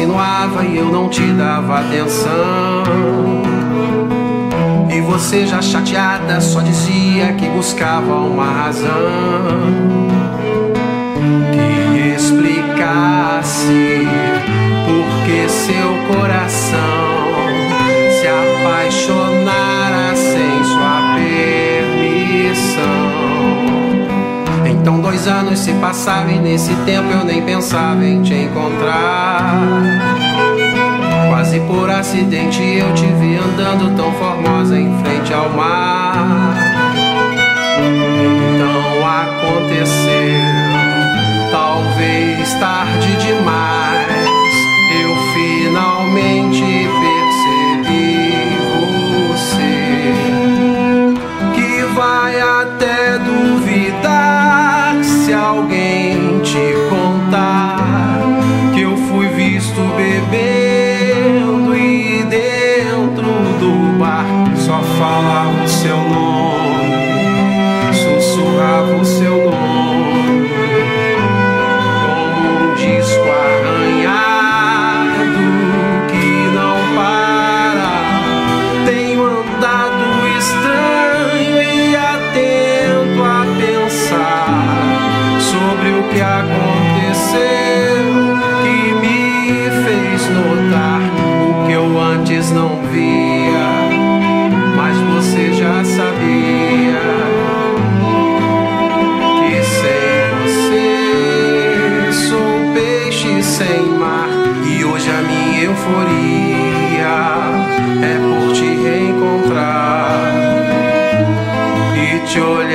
insinuava e eu não te dava atenção. E você já chateada só dizia que buscava uma razão que explicasse por que seu coração se apaixonara sem sua permissão. Então 2 anos se passaram e nesse tempo eu nem pensava em te encontrar. Quase por acidente eu te vi andando tão formosa em frente ao mar. Então aconteceu, talvez tarde demais, eu finalmente percebi você, que vai até duvidar se alguém te contar que eu fui visto bebendo e dentro do bar só falava o seu nome, sussurrava o seu nome, como um disco arranhado que não para. Tenho andado estranho e atento a pensar sobre o que aconteceu, que me fez notar o que eu antes não via, mas você já sabia, que sem você sou peixe sem mar. E hoje a minha euforia é por te reencontrar e te olhar